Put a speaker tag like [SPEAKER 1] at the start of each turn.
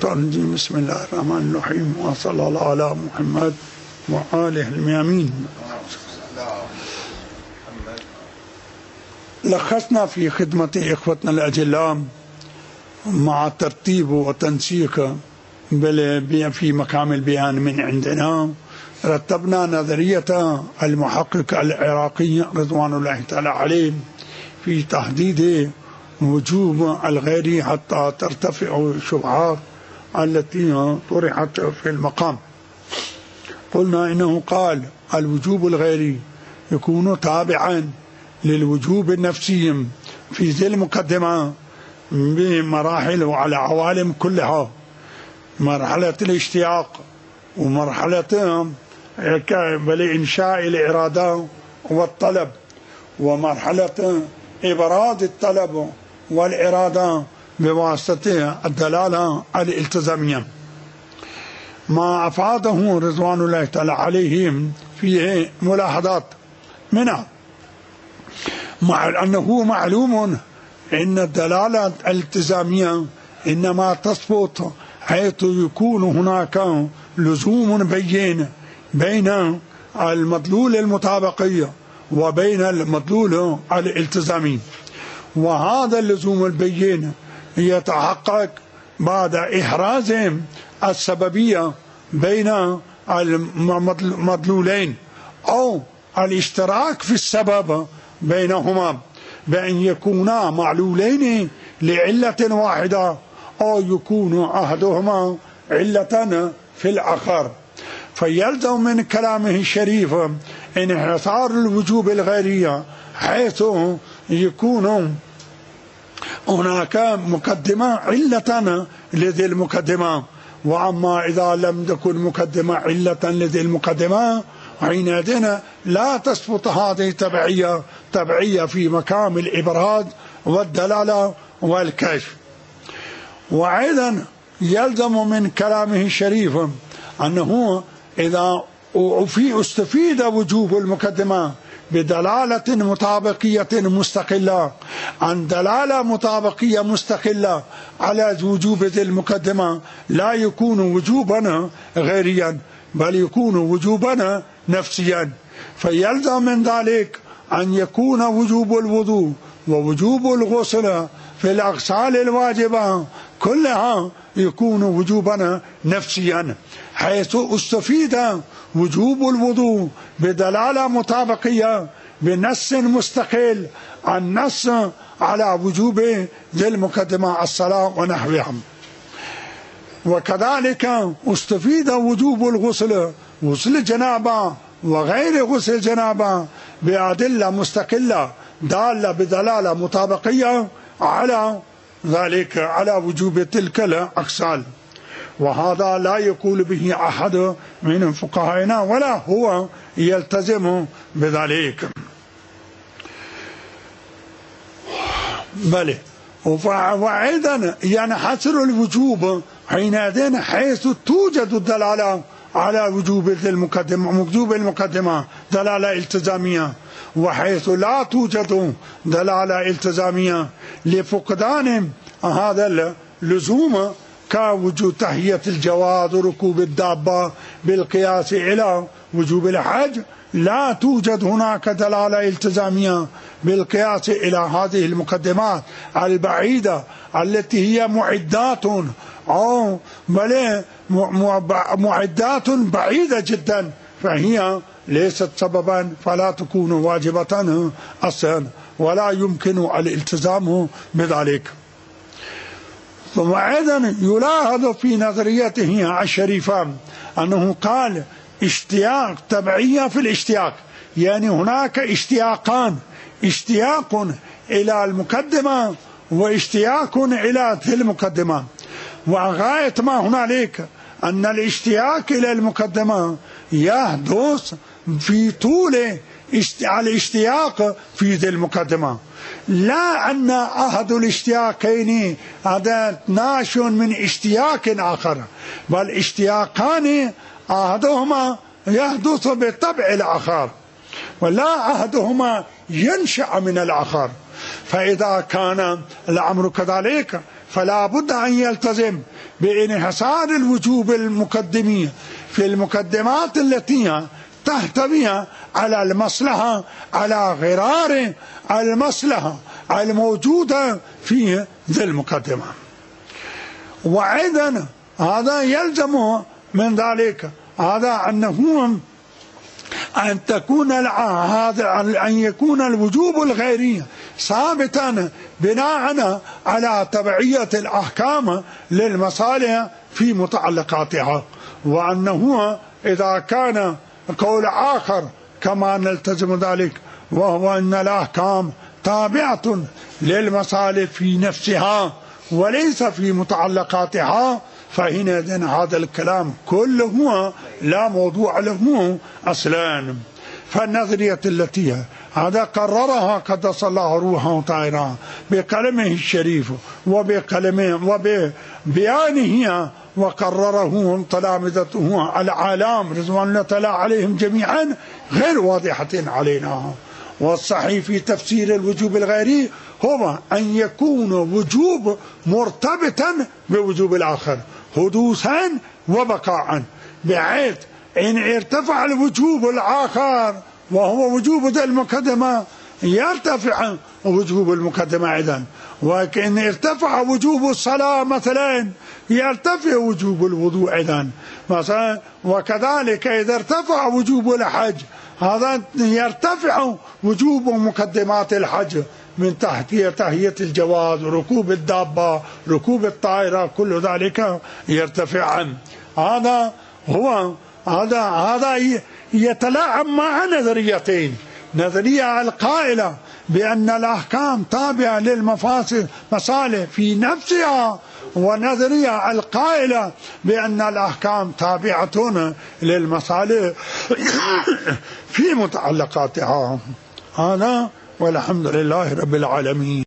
[SPEAKER 1] الشيطان الرجيم. بسم الله الرحمن الرحيم، وصلى الله على محمد وآله الميامين. لخصنا في خدمة إخوتنا الأجلاء مع ترتيب وتنسيق في مقام البيان من عندنا. رتبنا نظرية المحقق العراقي رضوان الله تعالى عليه في تحديد وجوب الغير حتى ترتفع الشبهات التي طرحت في المقام. قلنا إنه قال الوجوب الغيري يكون تابعا للوجوب النفسي في ذي المقدمة بمراحل وعلى عوالم كلها: مرحلة الاشتياق، ومرحلة إنشاء الإرادة والطلب، ومرحلة إبراز الطلب والإرادة بواسطة الدلالة الالتزامية. ما أفاده رضوان الله تعالى عليهم فيه ملاحظات، منها مع أنه معلوم أن الدلالة الالتزامية إنما تثبت حيث يكون هناك لزوم بين بين المدلول المطابقي وبين المدلول الالتزامي، وهذا اللزوم البين يتحقق بعد إحراز السببية بين المدلولين أو الاشتراك في السبب بينهما، بأن يكونا معلولين لعلة واحدة أو يكون أحدهما علة في الآخر. فيلزم من كلامه الشريف انحصار الوجوب الغيرية حيث يكون هناك مقدمة علة لذي المقدمة، وأما إذا لم تكن مقدمة علة لذي المقدمة حينئذ لا تثبت هذه تبعية في مقام الإبراز والدلالة والكشف. وأيضا يلزم من كلامه الشريف أنه إذا استفيد وجوب المقدمة بدلالة مطابقية مستقلة عن دلالة مطابقية مستقلة على وجوب ذي المقدمة، لا يكون وجوبا غيريا بل يكون وجوبا نفسيا. فيلزم من ذلك أن يكون وجوب الوضوء ووجوب الغسل في الأغسال الواجبة كلها يكون وجوبا نفسيا، حيث استفيد وجوب الوضوء بدلالة مطابقية بنص مستقل عن نص على وجوب ذي المقدمة الصلاة ونحوها. وكذلك استفيد وجوب الغسل، غسل الجنابة وغير غسل الجنابة، بأدلة مستقلة دالة بدلالة مطابقية على ذلك، على وجوب تلك الأغسال. وهذا لا يقول به أحد من فقهائنا ولا هو يلتزم بذلك. بل وأيضا ينحصر الوجوب حينئذ حيث توجد الدلالة على وجوب المقدمة دلالة التزامية، وحيث لا توجد دلالة التزامية لفقدان هذا اللزوم كوجود تحية الجواز وركوب الدابة بالقياس إلى وجوب الحج، لا توجد هناك دلالة التزامية بالقياس إلى هذه المقدمات البعيدة التي هي معدات أو معدات بعيدة جدا، فهي ليست سببا فلا تكون واجبة أصلا ولا يمكن الالتزام بذلك. وأيضا يلاحظ في نظريته الشريفة أنه قال اشتياق تبعية في الاشتياق، يعني هناك اشتياقان: اشتياق إلى المقدمة واشتياق إلى ذي المقدمة. وغاية ما هنالك أن الاشتياق إلى المقدمة يحدث في طول الاشتياق في ذي المقدمة، لا أن أحد الاشتياقين هذا ناشئ من اشتياق آخر، بل اشتياقان أحدهما يحدث بطبع الآخر ولا أحدهما ينشأ من الآخر. فإذا كان الأمر كذلك فلا بد أن يلتزم بانحصار الوجوب المقدمية في المقدمات التي تحتوي على المصلحة، على غرار المصلحة الموجودة في ذي المقدمة. وأيضا هذا يلزم من ذلك هذا أنه أن يكون الوجوب الغيري ثابتا بناء على تبعية الأحكام للمصالح في متعلقاتها، وأنه إذا كان قول آخر كما نلتزم ذلك، وهو أن الأحكام تابعة للمصالح في نفسها وليس في متعلقاتها، فحينئذ هذا الكلام كله لا موضوع له أصلا. فالنظرية التي هذا قررها قدس الله روحه طاهرا بكلمه الشريف وببيانه، وقرره تلامذته العالم رضوان الله تعالى عليهم جميعا غير واضحة علينا. والصحيح في تفسير الوجوب الغيري هو أن يكون وجوب مرتبطا بوجوب الآخر حدوثا وبقاء، بحيث إن ارتفع الوجوب الآخر وهو وجوب ذي المقدمة يرتفع وجوب المقدمة أيضا، وإن ارتفع وجوب الصلاة مثلا يرتفع وجوب الوضوء أيضا مثلا، وكذلك إذا ارتفع وجوب الحج هذا يرتفع وجوب مقدمات الحج من تحية الجواز، ركوب الدابة، ركوب الطائرة، كل ذلك يرتفع عنه. هذا يتلاعب مع نظريتين: نظرية القائلة بأن الأحكام تابعة للمصالح في نفسها، ونظرية القائلة بأن الأحكام تابعة للمصالح في متعلقاتها. هذا والحمد لله رب العالمين.